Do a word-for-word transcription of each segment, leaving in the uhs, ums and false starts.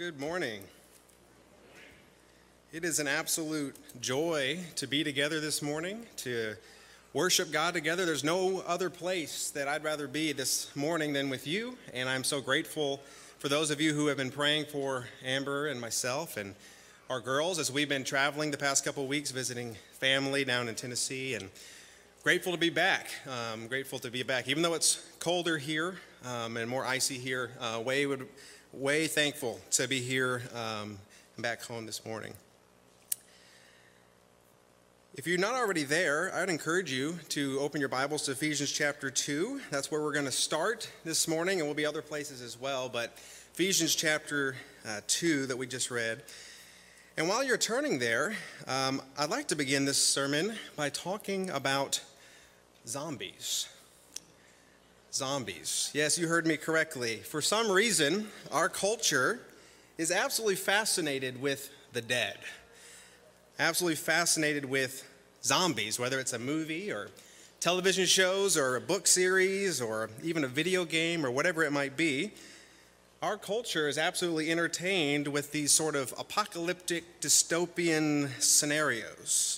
Good morning. It is an absolute joy to be together this morning, to worship God together. There's no other place that I'd rather be this morning than with you, and I'm so grateful for those of you who have been praying for Amber and myself and our girls as we've been traveling the past couple of weeks, visiting family down in Tennessee, and grateful to be back. Um, grateful to be back. Even though it's colder here um, and more icy here, uh, way would way thankful to be here um, and back home this morning. If you're not already there, I'd encourage you to open your Bibles to Ephesians chapter two. That's where we're going to start this morning, and we'll be other places as well, but Ephesians chapter uh, two that we just read. And while you're turning there, um, I'd like to begin this sermon by talking about zombies. Zombies. Yes, you heard me correctly. For some reason, our culture is absolutely fascinated with the dead. Absolutely fascinated with zombies, whether it's a movie or television shows or a book series or even a video game or whatever it might be. Our culture is absolutely entertained with these sort of apocalyptic dystopian scenarios.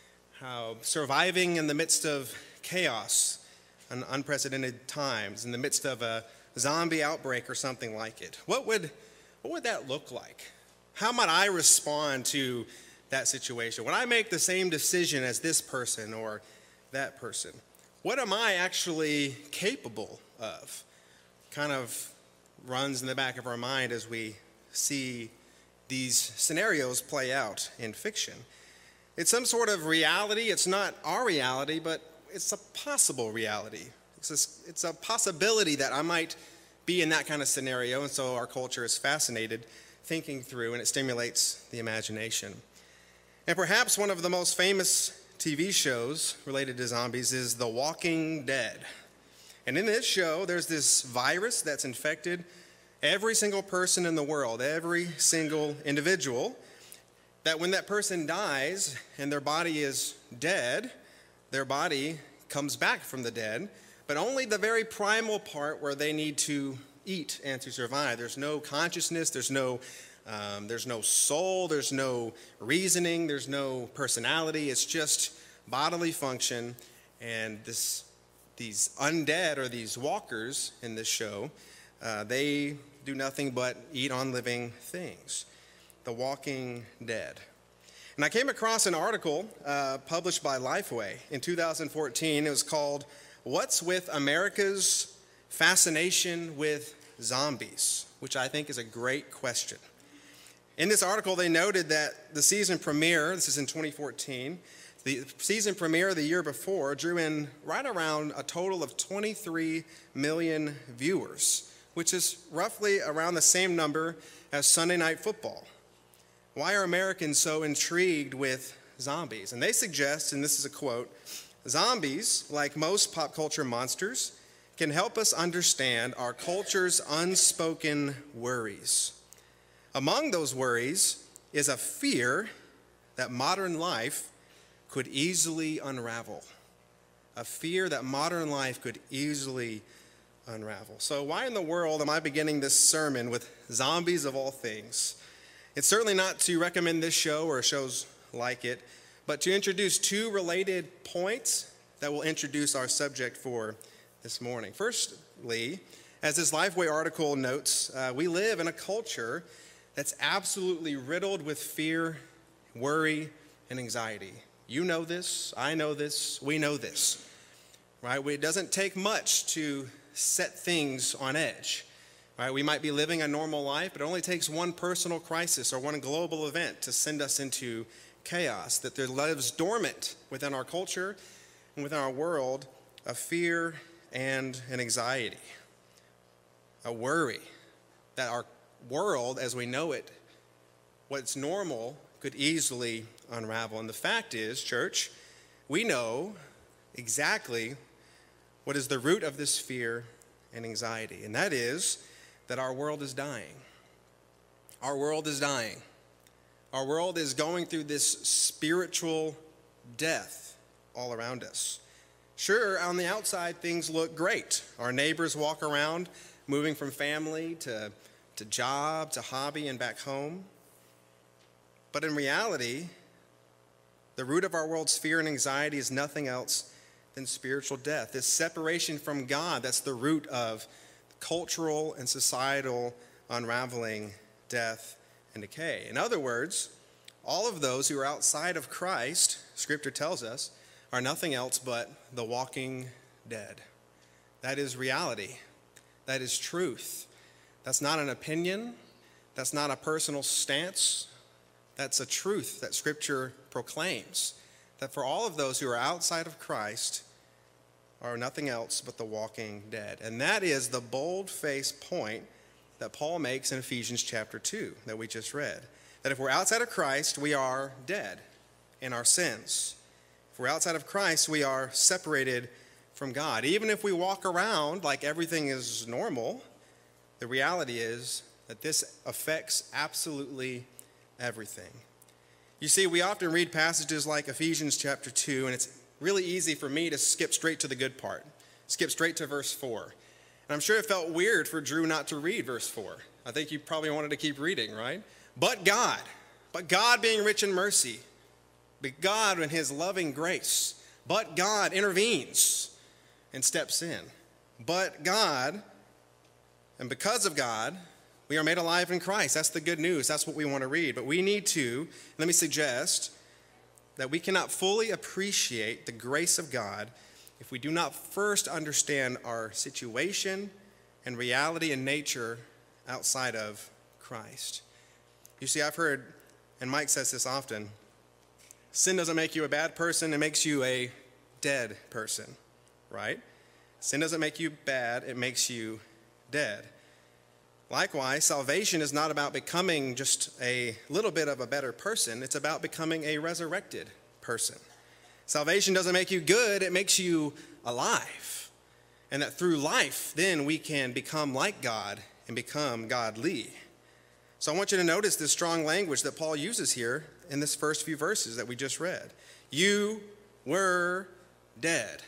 How surviving in the midst of chaos and unprecedented times, in the midst of a zombie outbreak or something like it. What would, what would that look like? How might I respond to that situation? When I make the same decision as this person or that person, what am I actually capable of? Kind of runs in the back of our mind as we see these scenarios play out in fiction. It's some sort of reality. It's not our reality, but it's a possible reality. It's a, it's a possibility that I might be in that kind of scenario, and so our culture is fascinated thinking through, and it stimulates the imagination. And perhaps one of the most famous T V shows related to zombies is The Walking Dead. And in this show, there's this virus that's infected every single person in the world, every single individual, that when that person dies and their body is dead, their body comes back from the dead, but only the very primal part where they need to eat and to survive. There's no consciousness, there's no um, there's no soul, there's no reasoning, there's no personality. It's just bodily function, and this these undead or these walkers in this show, uh, they do nothing but eat on living things. The Walking Dead. And I came across an article uh, published by Lifeway in two thousand fourteen. It was called, "What's with America's Fascination with Zombies?" which I think is a great question. In this article, they noted that the season premiere, this is in twenty fourteen, the season premiere the year before drew in right around a total of twenty-three million viewers, which is roughly around the same number as Sunday Night Football. Why are Americans so intrigued with zombies? And they suggest, and this is a quote, "Zombies, like most pop culture monsters, can help us understand our culture's unspoken worries. Among those worries is a fear that modern life could easily unravel." A fear that modern life could easily unravel. So why in the world am I beginning this sermon with zombies of all things? It's certainly not to recommend this show or shows like it, but to introduce two related points that will introduce our subject for this morning. Firstly, as this Lifeway article notes, uh, we live in a culture that's absolutely riddled with fear, worry, and anxiety. You know this, I know this, we know this, right? It doesn't take much to set things on edge. Right, we might be living a normal life, but it only takes one personal crisis or one global event to send us into chaos. That there lives dormant within our culture and within our world a fear and an anxiety, a worry that our world as we know it, what's normal, could easily unravel. And the fact is, church, we know exactly what is the root of this fear and anxiety, and that is that our world is dying. Our world is dying. Our world is going through this spiritual death all around us. Sure, on the outside, things look great. Our neighbors walk around, moving from family to to job, to hobby, and back home. But in reality, the root of our world's fear and anxiety is nothing else than spiritual death. This separation from God, that's the root of cultural and societal unraveling, death, and decay. In other words, all of those who are outside of Christ, Scripture tells us, are nothing else but the walking dead. That is reality. That is truth. That's not an opinion. That's not a personal stance. That's a truth that Scripture proclaims, that for all of those who are outside of Christ are nothing else but the walking dead. And that is the bold-faced point that Paul makes in Ephesians chapter two that we just read. That if we're outside of Christ, we are dead in our sins. If we're outside of Christ, we are separated from God. Even if we walk around like everything is normal, the reality is that this affects absolutely everything. You see, we often read passages like Ephesians chapter two, and it's really easy for me to skip straight to the good part, skip straight to verse four. And I'm sure it felt weird for Drew not to read verse four. I think you probably wanted to keep reading, right? But God, but God being rich in mercy, but God in his loving grace, but God intervenes and steps in. But God, and because of God, we are made alive in Christ. That's the good news. That's what we want to read. But we need to, let me suggest, that we cannot fully appreciate the grace of God if we do not first understand our situation and reality and nature outside of Christ. You see, I've heard, and Mike says this often, sin doesn't make you a bad person, it makes you a dead person, right? Sin doesn't make you bad, it makes you dead. Likewise, salvation is not about becoming just a little bit of a better person. It's about becoming a resurrected person. Salvation doesn't make you good, it makes you alive. And that through life, then we can become like God and become godly. So I want you to notice this strong language that Paul uses here in this first few verses that we just read. You were dead.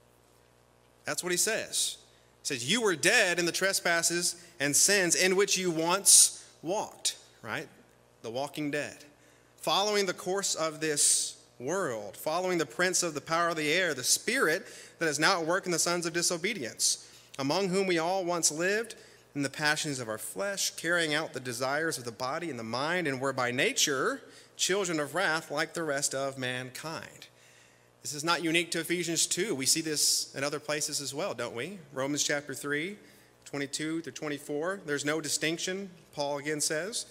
That's what he says. He says, you were dead in the trespasses and sins in which you once walked, right? The walking dead. Following the course of this world, following the prince of the power of the air, the spirit that is now at work in the sons of disobedience, among whom we all once lived in the passions of our flesh, carrying out the desires of the body and the mind, and were by nature children of wrath like the rest of mankind. This is not unique to Ephesians two. We see this in other places as well, don't we? Romans chapter three, twenty-two through twenty-four. There's no distinction, Paul again says.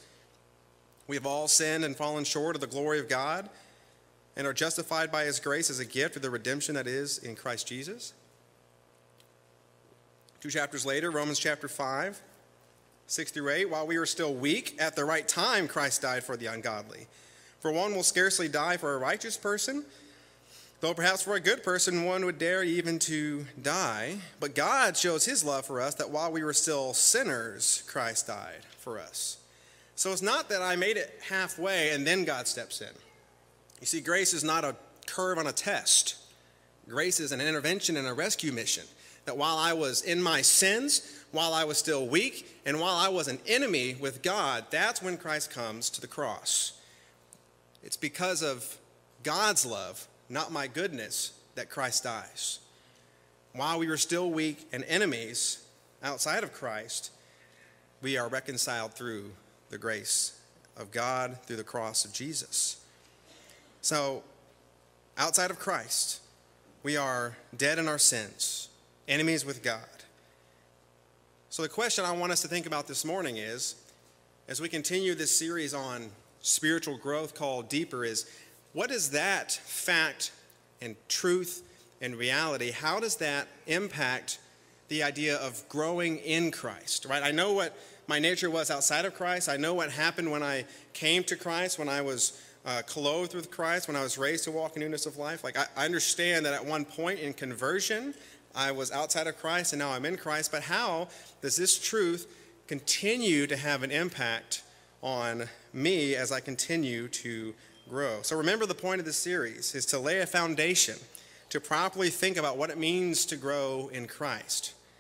We have all sinned and fallen short of the glory of God and are justified by his grace as a gift of the redemption that is in Christ Jesus. Two chapters later, Romans chapter five, six through eight. While we were still weak, at the right time Christ died for the ungodly. For one will scarcely die for a righteous person, though perhaps for a good person one would dare even to die. But God shows his love for us, that while we were still sinners, Christ died for us. So it's not that I made it halfway and then God steps in. You see, grace is not a curve on a test. Grace is an intervention and a rescue mission. That while I was in my sins, while I was still weak, and while I was an enemy with God, that's when Christ comes to the cross. It's because of God's love, not my goodness, that Christ dies. While we were still weak and enemies outside of Christ, we are reconciled through the grace of God through the cross of Jesus. So, outside of Christ, we are dead in our sins, enemies with God. So the question I want us to think about this morning is, as we continue this series on spiritual growth called Deeper, is what is that fact and truth and reality? How does that impact the idea of growing in Christ, right? I know what my nature was outside of Christ. I know what happened when I came to Christ, when I was uh, clothed with Christ, when I was raised to walk in newness of life. Like I, I understand that at one point in conversion, I was outside of Christ and now I'm in Christ. But how does this truth continue to have an impact on me as I continue to grow? So remember, the point of this series is to lay a foundation to properly think about what it means to grow in Christ.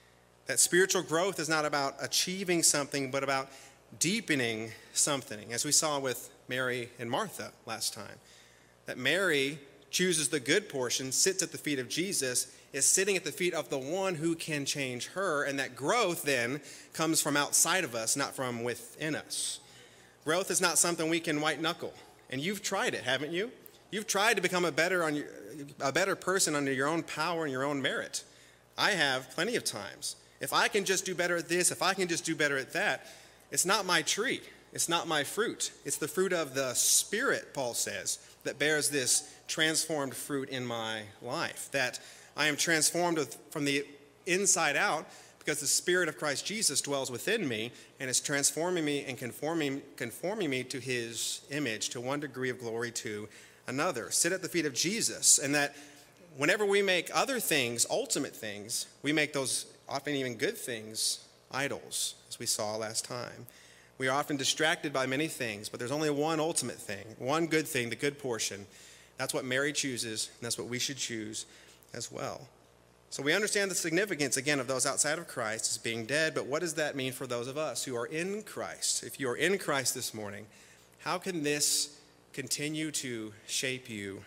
That spiritual growth is not about achieving something, but about deepening something, as we saw with Mary and Martha last time. That Mary chooses the good portion, sits at the feet of Jesus, is sitting at the feet of the one who can change her, and that growth then comes from outside of us, not from within us. Growth is not something we can white knuckle, and you've tried it, haven't you? You've tried to become a better on your, a better person under your own power and your own merit. I have plenty of times. If I can just do better at this, if I can just do better at that, it's not my tree. It's not my fruit. It's the fruit of the Spirit, Paul says, that bears this transformed fruit in my life. That I am transformed with, from the inside out because the Spirit of Christ Jesus dwells within me and is transforming me and conforming, conforming me to his image, to one degree of glory to another. Sit at the feet of Jesus. And that whenever we make other things, ultimate things, we make those often even good things idols, as we saw last time. We are often distracted by many things, but there's only one ultimate thing, one good thing, the good portion. That's what Mary chooses, and that's what we should choose as well. So we understand the significance, again, of those outside of Christ as being dead, but what does that mean for those of us who are in Christ? If you are in Christ this morning, how can this continue to shape you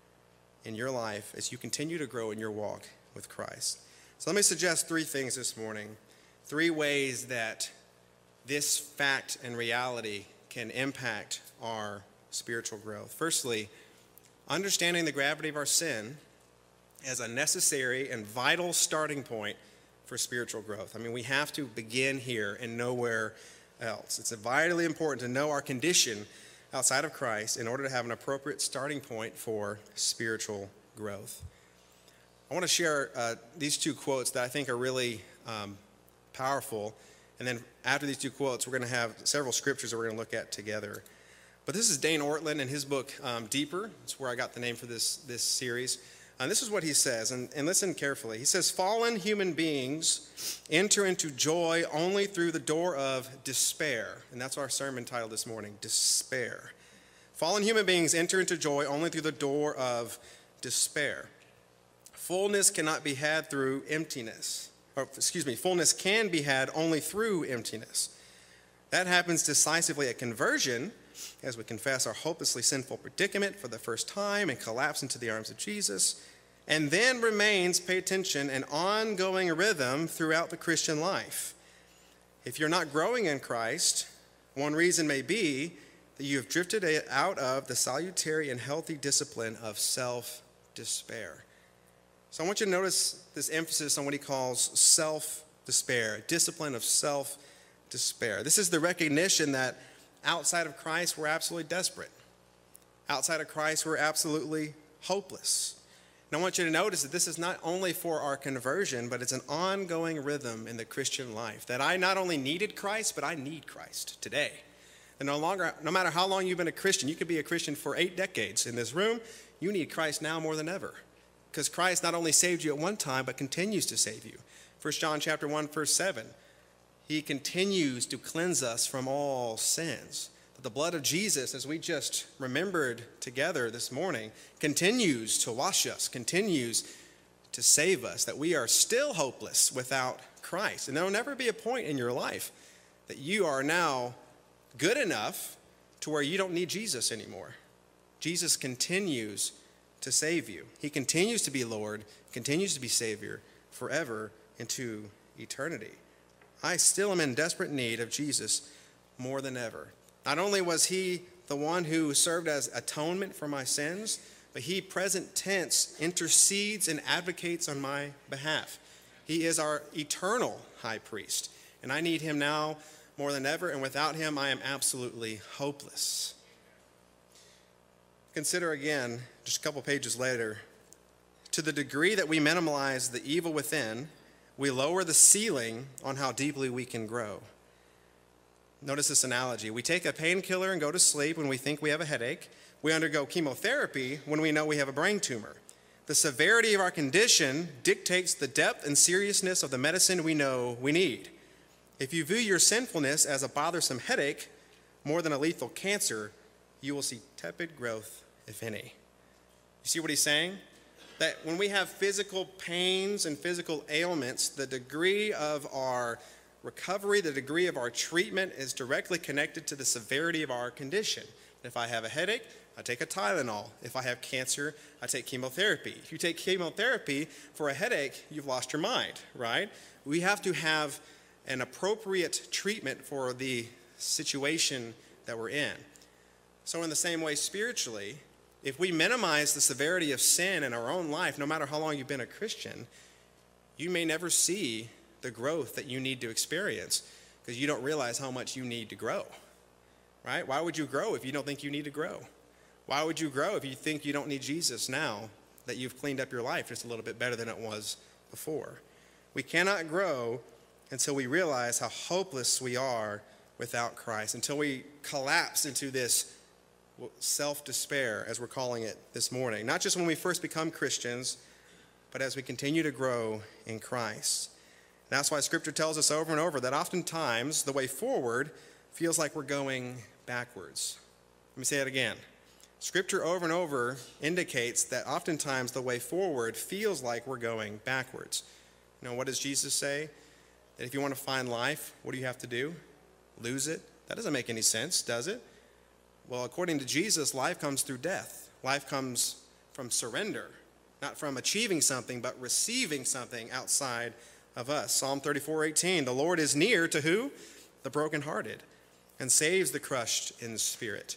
in your life as you continue to grow in your walk with Christ? So let me suggest three things this morning, three ways that this fact and reality can impact our spiritual growth. Firstly, understanding the gravity of our sin as a necessary and vital starting point for spiritual growth. I mean, we have to begin here and nowhere else. It's vitally important to know our condition outside of Christ in order to have an appropriate starting point for spiritual growth. I want to share uh, these two quotes that I think are really um, powerful. And then after these two quotes, we're going to have several scriptures that we're going to look at together. But this is Dane Ortlund in his book, um, Deeper. That's where I got the name for this, this series. And this is what he says, and, and listen carefully. He says, fallen human beings enter into joy only through the door of despair. And that's our sermon title this morning, Despair. Fallen human beings enter into joy only through the door of despair. Fullness cannot be had through emptiness. Or, excuse me, fullness can be had only through emptiness. That happens decisively at conversion, as we confess our hopelessly sinful predicament for the first time and collapse into the arms of Jesus, and then remains, pay attention, an ongoing rhythm throughout the Christian life. If you're not growing in Christ, one reason may be that you have drifted out of the salutary and healthy discipline of self-despair. So I want you to notice this emphasis on what he calls self-despair, discipline of self-despair. This is the recognition that outside of Christ, we're absolutely desperate. Outside of Christ, we're absolutely hopeless. And I want you to notice that this is not only for our conversion, but it's an ongoing rhythm in the Christian life. That I not only needed Christ, but I need Christ today. And no longer, no matter how long you've been a Christian, you could be a Christian for eight decades in this room, you need Christ now more than ever. Because Christ not only saved you at one time, but continues to save you. First John chapter one, verse seven. He continues to cleanse us from all sins. But the blood of Jesus, as we just remembered together this morning, continues to wash us, continues to save us, that we are still hopeless without Christ. And there will never be a point in your life that you are now good enough to where you don't need Jesus anymore. Jesus continues to save you. He continues to be Lord, continues to be Savior forever into eternity. I still am in desperate need of Jesus more than ever. Not only was he the one who served as atonement for my sins, but he, present tense, intercedes and advocates on my behalf. He is our eternal high priest, and I need him now more than ever, and without him I am absolutely hopeless. Consider again, just a couple pages later, to the degree that we minimize the evil within, we lower the ceiling on how deeply we can grow. Notice this analogy. We take a painkiller and go to sleep when we think we have a headache. We undergo chemotherapy when we know we have a brain tumor. The severity of our condition dictates the depth and seriousness of the medicine we know we need. If you view your sinfulness as a bothersome headache more than a lethal cancer, you will see tepid growth, if any. You see what he's saying? that when we have physical pains and physical ailments, the degree of our recovery, the degree of our treatment is directly connected to the severity of our condition. If I have a headache, I take a Tylenol. If I have cancer, I take chemotherapy. If you take chemotherapy for a headache, you've lost your mind, right? We have to have an appropriate treatment for the situation that we're in. So in the same way, spiritually, if we minimize the severity of sin in our own life, no matter how long you've been a Christian, you may never see the growth that you need to experience because you don't realize how much you need to grow, right? Why would you grow if you don't think you need to grow? Why would you grow if you think you don't need Jesus now that you've cleaned up your life just a little bit better than it was before? We cannot grow until we realize how hopeless we are without Christ, until we collapse into this self-despair, as we're calling it this morning. Not just when we first become Christians, but as we continue to grow in Christ. And that's why Scripture tells us over and over that oftentimes the way forward feels like we're going backwards. Let me say it again. Scripture over and over indicates that oftentimes the way forward feels like we're going backwards. You know, what does Jesus say? That if you want to find life, what do you have to do? Lose it? That doesn't make any sense, does it? Well, according to Jesus, life comes through death. Life comes from surrender, not from achieving something, but receiving something outside of us. Psalm thirty-four eighteen, the Lord is near to who? The brokenhearted, and saves the crushed in spirit.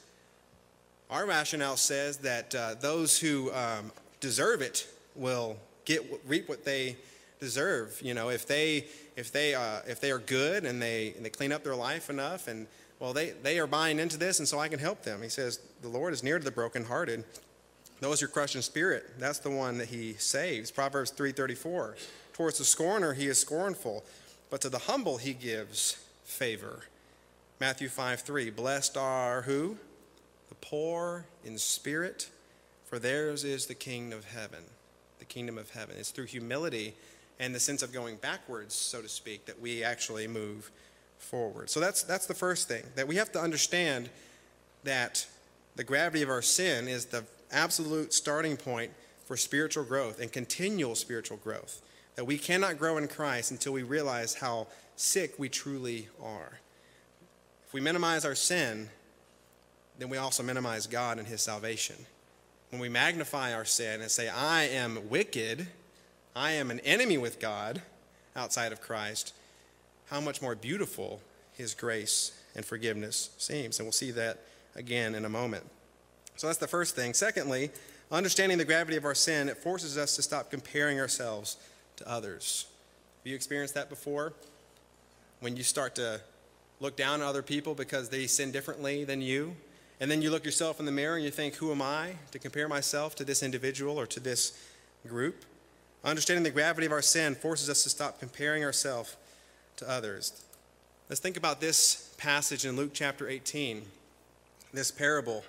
Our rationale says that uh, those who um, deserve it will get reap what they deserve. You know, if they if they uh, if they are good and they and they clean up their life enough, and well, they they are buying into this, and so I can help them. He says the Lord is near to the brokenhearted. Those who are crushed in spirit, that's the one that He saves. Proverbs three thirty-four. Towards the scorner He is scornful, but to the humble He gives favor. Matthew five three. Blessed are who? The poor in spirit, for theirs is the kingdom of heaven. The kingdom of heaven. It's through humility and the sense of going backwards, so to speak, that we actually move forward. So that's that's the first thing, that we have to understand that the gravity of our sin is the absolute starting point for spiritual growth and continual spiritual growth. That we cannot grow in Christ until we realize how sick we truly are. If we minimize our sin, then we also minimize God and His salvation. When we magnify our sin and say, I am wicked, I am an enemy with God outside of Christ, how much more beautiful His grace and forgiveness seems. And we'll see that again in a moment. So that's the first thing. Secondly, understanding the gravity of our sin, it forces us to stop comparing ourselves to others. Have you experienced that before? When you start to look down at other people because they sin differently than you, and then you look yourself in the mirror and you think, who am I to compare myself to this individual or to this group? Understanding the gravity of our sin forces us to stop comparing ourselves to others. Let's think about this passage in Luke chapter eighteen, this parable.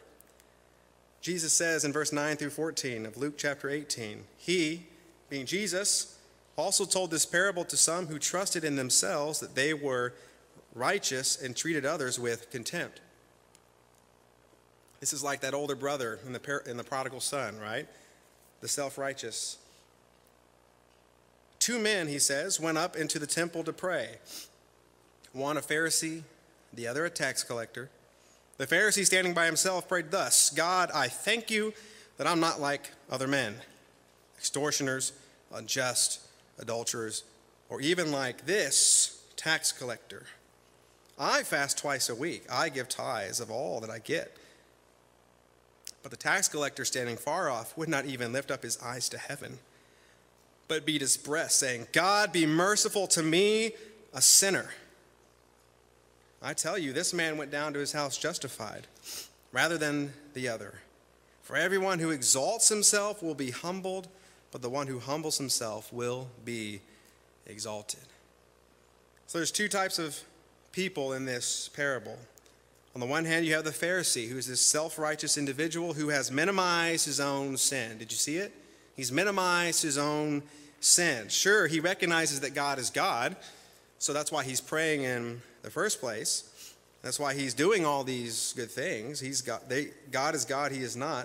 Jesus says in verse nine through fourteen of Luke chapter eighteen, He, being Jesus, also told this parable to some who trusted in themselves that they were righteous and treated others with contempt. This is like that older brother in the, par- in the prodigal son, right? The self-righteous. Two men, he says, went up into the temple to pray. One a Pharisee, the other a tax collector. The Pharisee, standing by himself, prayed thus, God, I thank you that I'm not like other men, extortioners, unjust, adulterers, or even like this tax collector. I fast twice a week. I give tithes of all that I get. But the tax collector, standing far off, would not even lift up his eyes to heaven, but beat his breast, saying, God, be merciful to me, a sinner. I tell you, this man went down to his house justified, rather than the other. For everyone who exalts himself will be humbled, but the one who humbles himself will be exalted. So there's two types of people in this parable. On the one hand, you have the Pharisee, who is this self-righteous individual who has minimized his own sin. Did you see it? He's minimized his own sin. Sure, he recognizes that God is God, so that's why he's praying in the first place. That's why he's doing all these good things. He's got, they, God is God, he is not.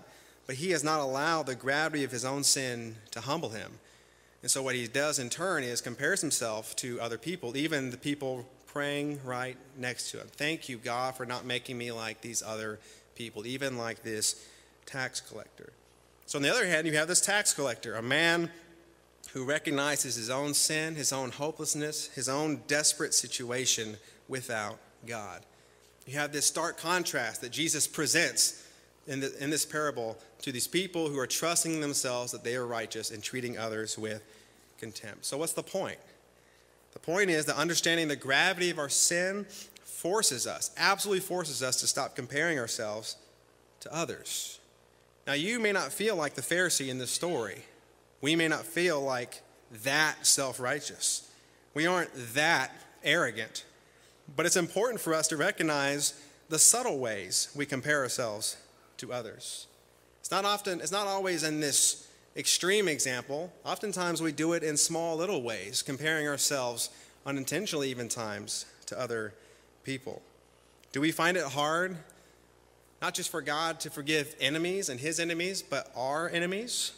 but he has not allowed the gravity of his own sin to humble him. And so what he does in turn is compares himself to other people, even the people praying right next to him. Thank you, God, for not making me like these other people, even like this tax collector. So on the other hand, you have this tax collector, a man who recognizes his own sin, his own hopelessness, his own desperate situation without God. You have this stark contrast that Jesus presents in, the, in this parable to these people who are trusting themselves that they are righteous and treating others with contempt. So what's the point? The point is that understanding the gravity of our sin forces us, absolutely forces us to stop comparing ourselves to others. Now, you may not feel like the Pharisee in this story. We may not feel like that self-righteous. We aren't that arrogant. But it's important for us to recognize the subtle ways we compare ourselves to others. It's not often, it's not always in this extreme example. Oftentimes we do it in small little ways, comparing ourselves unintentionally even times to other people. Do we find it hard, not just for God to forgive enemies and his enemies, but our enemies?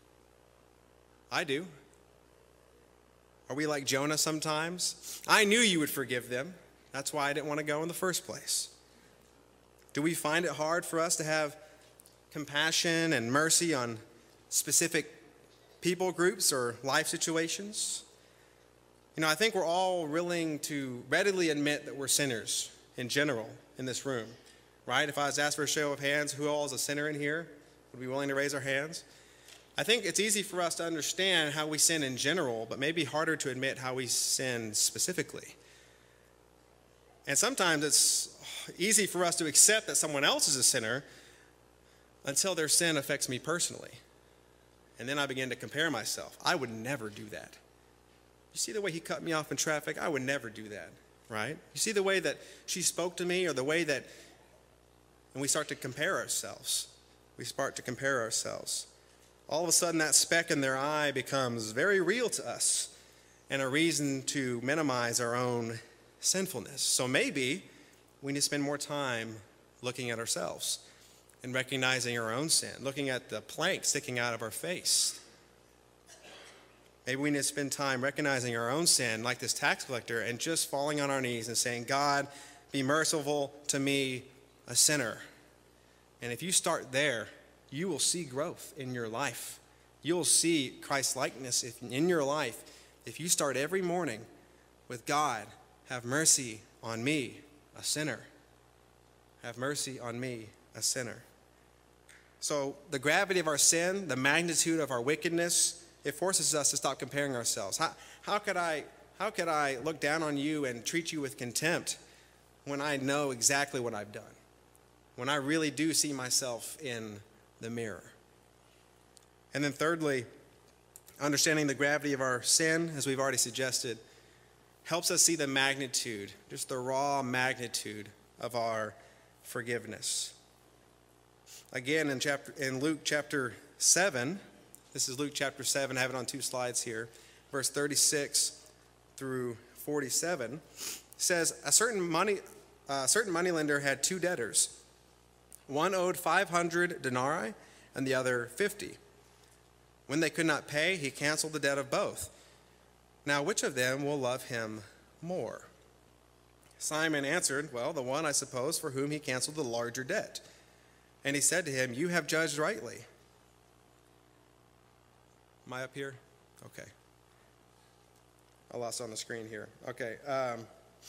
I do. Are we like Jonah sometimes? I knew you would forgive them. That's why I didn't want to go in the first place. Do we find it hard for us to have compassion and mercy on specific people groups or life situations? You know, I think we're all willing to readily admit that we're sinners in general in this room, right? If I was asked for a show of hands, who all is a sinner in here? Would we be willing to raise our hands? I think it's easy for us to understand how we sin in general, but maybe harder to admit how we sin specifically. And sometimes it's easy for us to accept that someone else is a sinner until their sin affects me personally. And then I begin to compare myself. I would never do that. You see the way he cut me off in traffic? I would never do that, right? You see the way that she spoke to me, or the way that, and we start to compare ourselves. We start to compare ourselves. All of a sudden, that speck in their eye becomes very real to us and a reason to minimize our own sinfulness. So maybe we need to spend more time looking at ourselves and recognizing our own sin, looking at the plank sticking out of our face. Maybe we need to spend time recognizing our own sin, like this tax collector, and just falling on our knees and saying, God, be merciful to me, a sinner. And if you start there, you will see growth in your life. You'll see Christ's likeness in your life if you start every morning with, God, have mercy on me, a sinner. Have mercy on me, a sinner. So the gravity of our sin, the magnitude of our wickedness, it forces us to stop comparing ourselves. How, how could I, how could I look down on you and treat you with contempt when I know exactly what I've done? When I really do see myself in the mirror. And then thirdly, understanding the gravity of our sin, as we've already suggested, helps us see the magnitude, just the raw magnitude of our forgiveness. Again, in chapter in Luke chapter seven, this is Luke chapter seven, I have it on two slides here, verse thirty-six through forty-seven, says, a certain money, a certain moneylender had two debtors. One owed five hundred denarii and the other fifty. When they could not pay, he canceled the debt of both. Now, which of them will love him more? Simon answered, well, the one, I suppose, for whom he canceled the larger debt. And he said to him, you have judged rightly. Am I up here? Okay. I lost on the screen here. Okay. Um,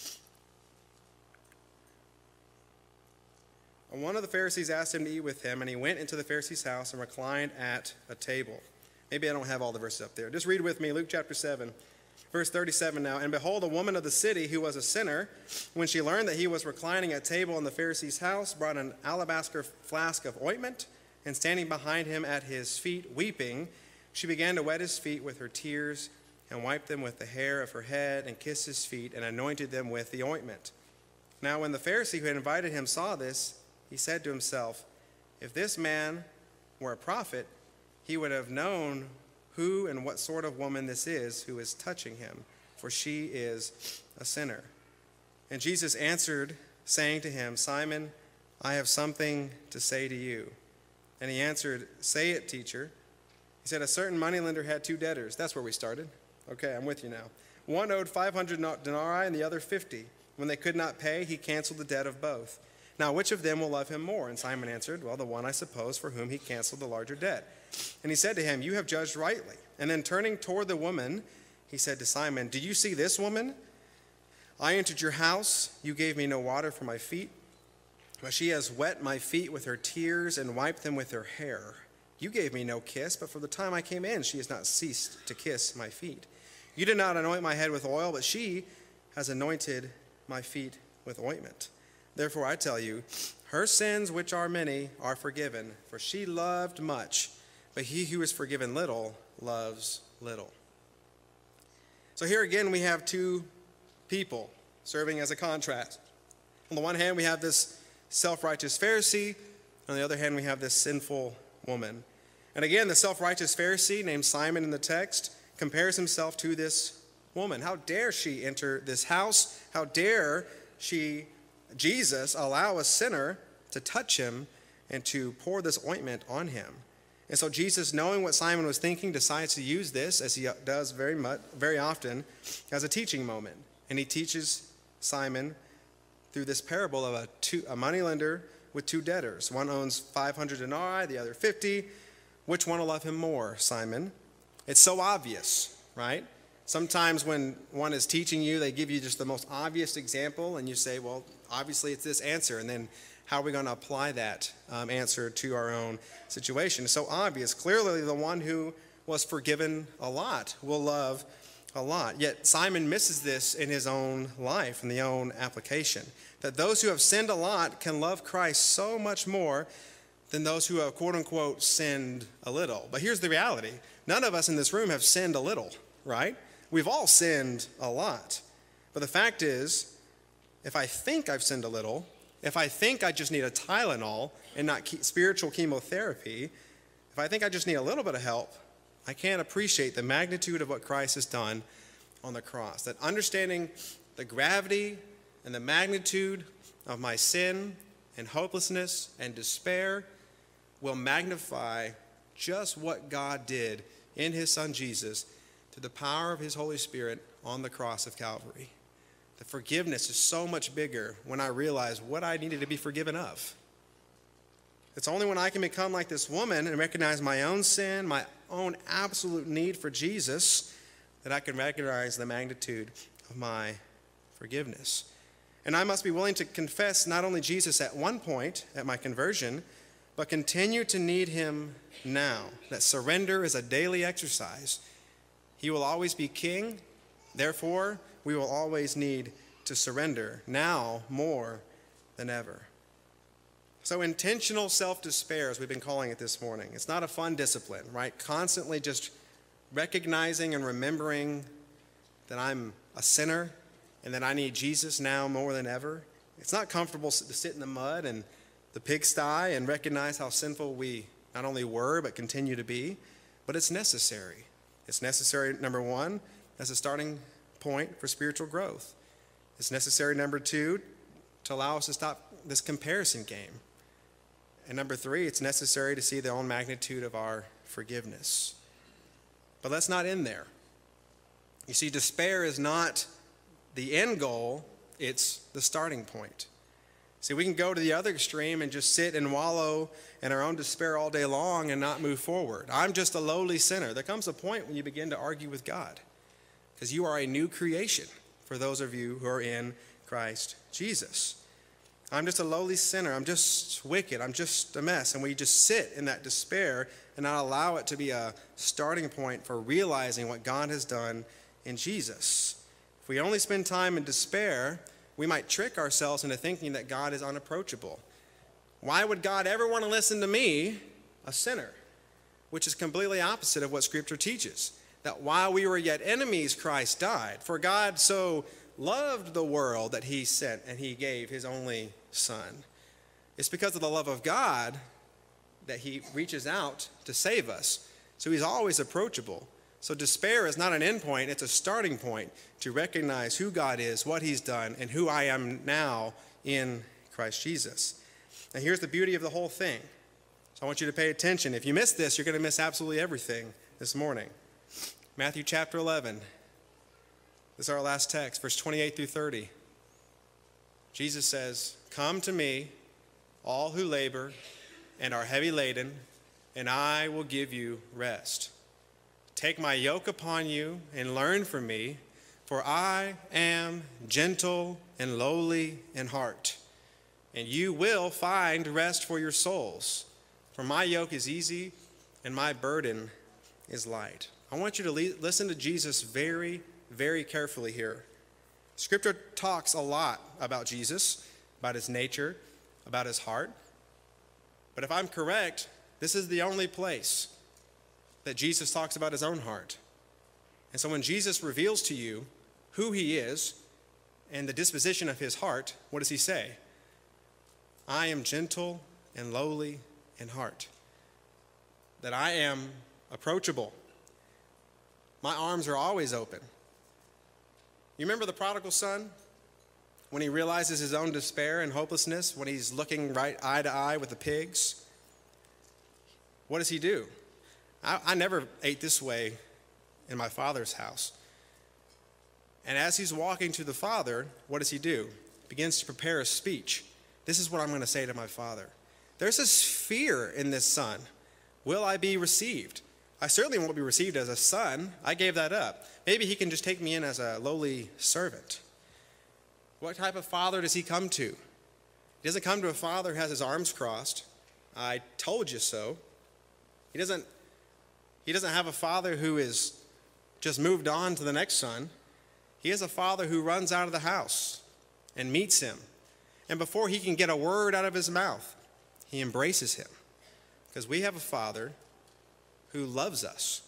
and one of the Pharisees asked him to eat with him, and he went into the Pharisee's house and reclined at a table. Maybe I don't have all the verses up there. Just read with me, Luke chapter seven. Verse thirty-seven now, and behold, a woman of the city who was a sinner, when she learned that he was reclining at table in the Pharisee's house, brought an alabaster flask of ointment, and standing behind him at his feet, weeping, she began to wet his feet with her tears, and wiped them with the hair of her head, and kissed his feet, and anointed them with the ointment. Now when the Pharisee who had invited him saw this, he said to himself, if this man were a prophet, he would have known who and what sort of woman this is who is touching him, for she is a sinner. And Jesus answered, saying to him, Simon, I have something to say to you. And he answered, "Say it, teacher." He said, "A certain moneylender had two debtors." That's where we started. Okay, I'm with you now. One owed five hundred denarii and the other fifty. When they could not pay, he canceled the debt of both. Now, which of them will love him more? And Simon answered, "Well, the one, I suppose, for whom he canceled the larger debt." And he said to him, "You have judged rightly." And then turning toward the woman, he said to Simon, "Do you see this woman? I entered your house. You gave me no water for my feet, but she has wet my feet with her tears and wiped them with her hair. You gave me no kiss, but from the time I came in, she has not ceased to kiss my feet. You did not anoint my head with oil, but she has anointed my feet with ointment. Therefore I tell you, her sins, which are many, are forgiven, for she loved much, but he who is forgiven little loves little." So here again we have two people serving as a contrast. On the one hand, we have this self-righteous Pharisee. On the other hand, we have this sinful woman. And again, the self-righteous Pharisee, named Simon in the text, compares himself to this woman. How dare she enter this house? How dare she, Jesus, allow a sinner to touch him and to pour this ointment on him? And so Jesus, knowing what Simon was thinking, decides to use this, as he does very much, very often, as a teaching moment. And he teaches Simon through this parable of a, two, a moneylender with two debtors. One owns five hundred denarii, the other fifty. Which one will love him more, Simon? It's so obvious, right? Sometimes when one is teaching you, they give you just the most obvious example, and you say, well, obviously it's this answer, and then how are we going to apply that um, answer to our own situation? It's so obvious. Clearly, the one who was forgiven a lot will love a lot. Yet Simon misses this in his own life, in the own application, that those who have sinned a lot can love Christ so much more than those who have, quote unquote, sinned a little. But here's the reality. None of us in this room have sinned a little, right? We've all sinned a lot. But the fact is, if I think I've sinned a little, if I think I just need a Tylenol and not ke- spiritual chemotherapy, if I think I just need a little bit of help, I can't appreciate the magnitude of what Christ has done on the cross. That understanding the gravity and the magnitude of my sin and hopelessness and despair will magnify just what God did in his Son Jesus through the power of his Holy Spirit on the cross of Calvary. The forgiveness is so much bigger when I realize what I needed to be forgiven of. It's only when I can become like this woman and recognize my own sin, my own absolute need for Jesus, that I can recognize the magnitude of my forgiveness. And I must be willing to confess not only Jesus at one point, at my conversion, but continue to need him now. That surrender is a daily exercise. He will always be king. Therefore, we will always need to surrender, now more than ever. So intentional self-despair, as we've been calling it this morning, it's not a fun discipline, right? Constantly just recognizing and remembering that I'm a sinner and that I need Jesus now more than ever. It's not comfortable to sit in the mud and the pigsty and recognize how sinful we not only were but continue to be, but it's necessary. It's necessary, number one, as a starting point for spiritual growth. It's necessary, number two, to allow us to stop this comparison game. And number three, it's necessary to see the own magnitude of our forgiveness. But let's not end there. You see, despair is not the end goal, it's the starting point. See, we can go to the other extreme and just sit and wallow in our own despair all day long and not move forward. I'm just a lowly sinner. There comes a point when you begin to argue with God, because you are a new creation for those of you who are in Christ Jesus. I'm just a lowly sinner. I'm just wicked. I'm just a mess. And we just sit in that despair and not allow it to be a starting point for realizing what God has done in Jesus. If we only spend time in despair, we might trick ourselves into thinking that God is unapproachable. Why would God ever want to listen to me, a sinner? Which is completely opposite of what Scripture teaches. That while we were yet enemies, Christ died. For God so loved the world that he sent and he gave his only Son. It's because of the love of God that he reaches out to save us. So he's always approachable. So despair is not an end point, it's a starting point to recognize who God is, what he's done, and who I am now in Christ Jesus. Now here's the beauty of the whole thing. So I want you to pay attention. If you miss this, you're going to miss absolutely everything this morning. Matthew chapter eleven. This is our last text, verse twenty-eight through thirty. Jesus says, "Come to me, all who labor and are heavy laden, and I will give you rest. Take my yoke upon you and learn from me, for I am gentle and lowly in heart, and you will find rest for your souls. For my yoke is easy and my burden is light." I want you to le- listen to Jesus very, very carefully here. Scripture talks a lot about Jesus, about his nature, about his heart. But if I'm correct, this is the only place that Jesus talks about his own heart. And so when Jesus reveals to you who he is and the disposition of his heart, what does he say? I am gentle and lowly in heart. That I am approachable. My arms are always open. You remember the prodigal son? When he realizes his own despair and hopelessness, when he's looking right eye to eye with the pigs, what does he do? I, I never ate this way in my father's house. And as he's walking to the father, what does he do? He begins to prepare a speech. This is what I'm going to say to my father. There's this fear in this son. Will I be received? I certainly won't be received as a son. I gave that up. Maybe he can just take me in as a lowly servant. What type of father does he come to? He doesn't come to a father who has his arms crossed. I told you so. He doesn't, he doesn't have a father who is just moved on to the next son. He has a father who runs out of the house and meets him. And before he can get a word out of his mouth, he embraces him. Because we have a father who loves us.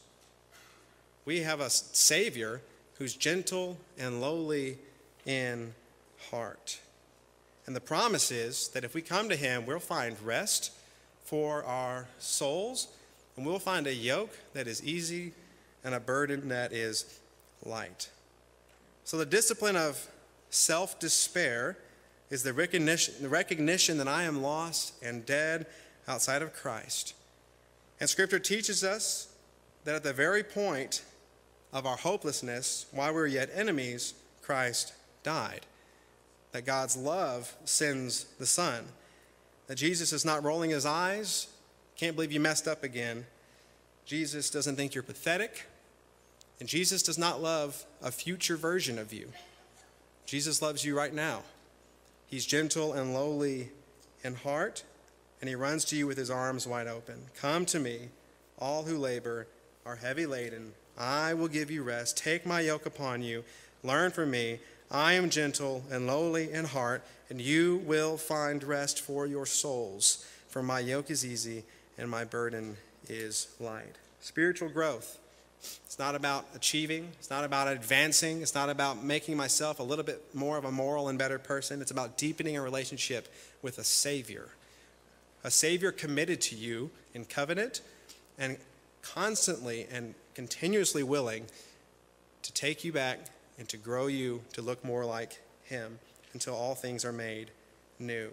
We have a Savior who's gentle and lowly in heart. And the promise is that if we come to him, we'll find rest for our souls, and we'll find a yoke that is easy and a burden that is light. So the discipline of self-despair is the recognition, the recognition that I am lost and dead outside of Christ. And Scripture teaches us that at the very point of our hopelessness, while we were yet enemies, Christ died. That God's love sends the Son. That Jesus is not rolling his eyes, can't believe you messed up again. Jesus doesn't think you're pathetic. And Jesus does not love a future version of you. Jesus loves you right now. He's gentle and lowly in heart, and he runs to you with his arms wide open. Come to me, all who labor are heavy laden. I will give you rest. Take my yoke upon you. Learn from me. I am gentle and lowly in heart, and you will find rest for your souls. For my yoke is easy and my burden is light. Spiritual growth. It's not about achieving. It's not about advancing. It's not about making myself a little bit more of a moral and better person. It's about deepening a relationship with a Savior. A Savior committed to you in covenant and constantly and continuously willing to take you back and to grow you to look more like him until all things are made new.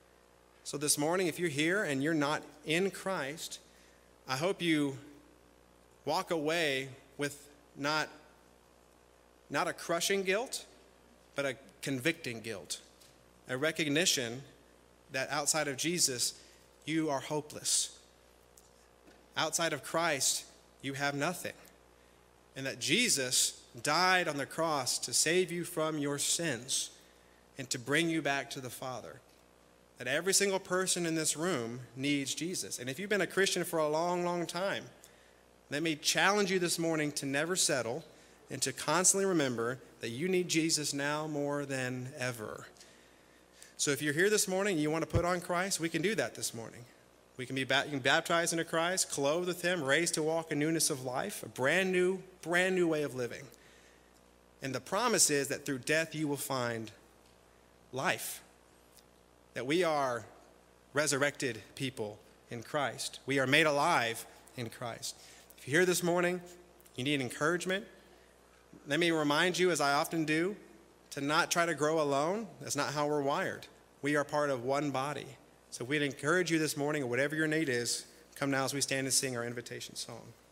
So this morning, if you're here and you're not in Christ, I hope you walk away with not, not a crushing guilt, but a convicting guilt, a recognition that outside of Jesus, you are hopeless. Outside of Christ, you have nothing. And that Jesus died on the cross to save you from your sins and to bring you back to the Father. That every single person in this room needs Jesus. And if you've been a Christian for a long, long time, let me challenge you this morning to never settle and to constantly remember that you need Jesus now more than ever. So if you're here this morning and you want to put on Christ, we can do that this morning. We can be ba- you can baptize into Christ, clothed with him, raised to walk in newness of life, a brand new, brand new way of living. And the promise is that through death you will find life. That we are resurrected people in Christ. We are made alive in Christ. If you're here this morning, you need encouragement. Let me remind you, as I often do, to not try to grow alone. That's not how we're wired. We are part of one body. So we'd encourage you this morning, whatever your need is, come now as we stand and sing our invitation song.